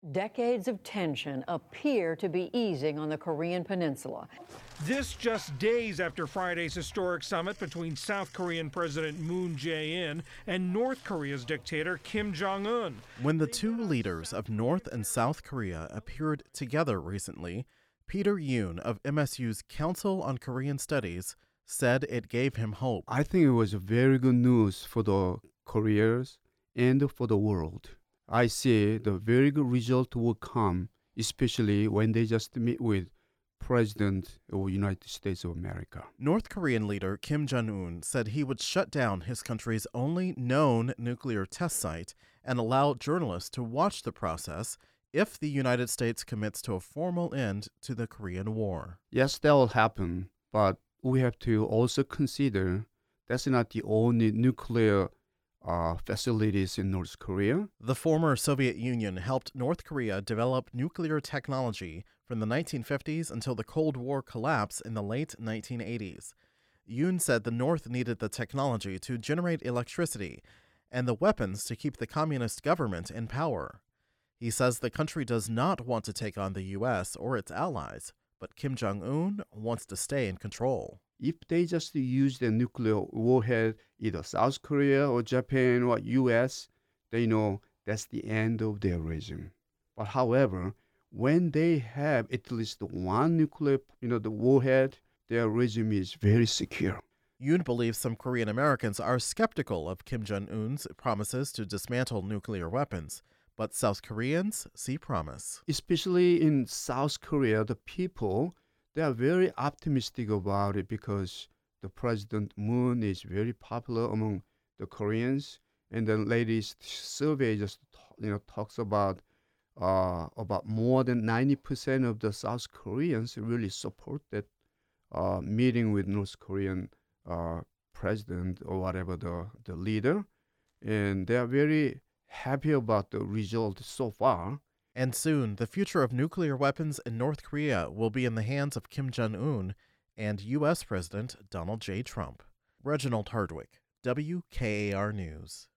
Decades of tension appear to be easing on the Korean peninsula. This just days after Friday's historic summit between South Korean President Moon Jae-in and North Korea's dictator Kim Jong-un. When the two leaders of North and South Korea appeared together recently, Peter Yoon of MSU's Council on Korean Studies said it gave him hope. I think it was very good news for the Koreans and for the world. I see the very good result will come, especially when they just meet with President of the United States of America. North Korean leader Kim Jong-un said he would shut down his country's only known nuclear test site and allow journalists to watch the process if the United States commits to a formal end to the Korean War. Yes, that will happen, but we have to also consider that's not the only nuclear facilities in North Korea. The former Soviet Union helped North Korea develop nuclear technology from the 1950s until the Cold War collapse in the late 1980s. Yoon said the North needed the technology to generate electricity and the weapons to keep the communist government in power. He says the country does not want to take on the U.S. or its allies, but Kim Jong-un wants to stay in control. If they just use the nuclear warhead, either South Korea or Japan or U.S., they know that's the end of their regime. But however, when they have at least one nuclear, the warhead, their regime is very secure. Yoon believes some Korean Americans are skeptical of Kim Jong-un's promises to dismantle nuclear weapons, but South Koreans see promise. Especially in South Korea, the people, they are very optimistic about it because the President Moon is very popular among the Koreans. And the latest survey just talks about more than 90% of the South Koreans really support that meeting with North Korean president or whatever the leader. And they are very happy about the result so far. And soon, the future of nuclear weapons in North Korea will be in the hands of Kim Jong-un and U.S. President Donald J. Trump. Reginald Hardwick, WKAR News.